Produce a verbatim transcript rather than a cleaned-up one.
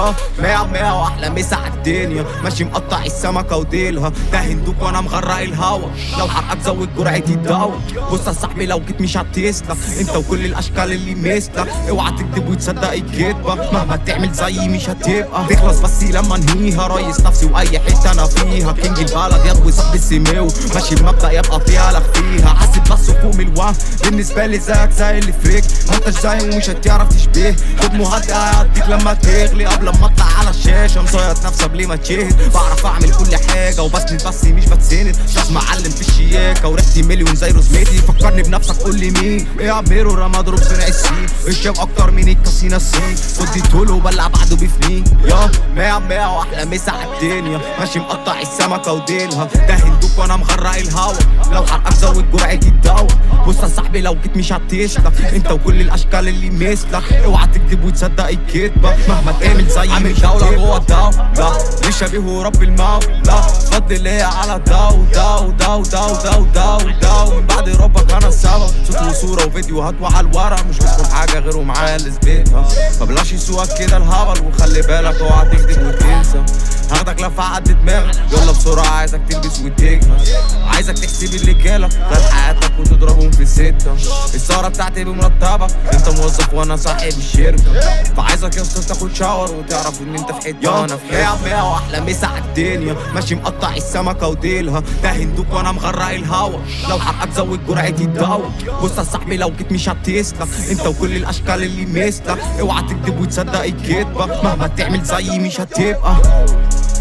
يا مية مية واحلى مسا عالدنيا، ماشي مقطع السمكة وديلها، ده هندوك وانا مغرق الهوا، لو حرقك زود جرعتي الدوا. بص يا صاحبي لو جيت مش هتسلك، انت وكل الاشكال اللي مثلك، اوعى تكذب وتصدق الكدبة، مهما تعمل زيي مش هتبقى تخلص بس لما انهيها. ريس نفسي واي حتة انا فيها، كينج البلد يضوي صاحب السمو، ماشي بمبدأ يبقى فيها لك فيها، حاسب بس فوق من الوهم، بالنسبة لي زيك زي اللي فريك، ما انتش زي ومش هتعرف تشبيه، خد مهدئ هيعديك لما تغلي، قبل ما اطلع على الشاشة مصيط نفسي قبل ما تشهد، بعرف اعمل كل حاجة وبسند بس مش بتسند، شخص معلم في الشياكة وريحتي مليون زي روزميتي، فكرني بنفسك قول لي مين، ايه يا عميرو رمى اضرب صنع السين، الشاب اكتر من الكاسينا الصين، خد طوله وبلع بعده بفنين، يا مية مية واحلى مسا عالدنيا، ماشي مقطع السمكة وديلها، ده هندوك وانا مغرق الهوا، لو حرقك زود جرعتي الدوا. بص يا صاحبي لو جيت مش هتسلك، انت وكل الاشكال اللي مثلك، اوعى تكذب وتصدق الكدبة، مهما تعمل زي عامل دولة جوه الدولة، ليه شبيه رب المولى، فضل ليا على دو دو دو دو دو دو دو، من بعد ربك انا السبب، صوت وصورة وفيديوهات وعلى الورق، مش مسكون حاجة غير ومعايا اللي اثبتها، فبلاش يسوقك كده الهبل، وخلي بالك اوعى تكذب وتنسى، هاخدك لفة عد دماغك، يلا بسرعة عايزك تلبس وتجهز، عايزك تحسب اللي جالك خلال حياتك وتضربهم في ستة، السهرة بتاعتي بمرتبك، انت موظف وانا صاحب الشركة، فعايزك يا اسطى تاخد شاور وتعرف ان انت في حتة وانا في حتة. يا مية واحلى مسا عالدنيا، ماشي مقطع السمكة وديلها، ده هندوك وانا مغرق الهوا، لو حرقك زود جرعتي الدوا. بص يا صاحبي لو جيت مش هتسلك، انت وكل الاشكال اللي مثلك، اوعى تكذب وتصدق الكدبة، مهما تعمل زيي مش هتبقى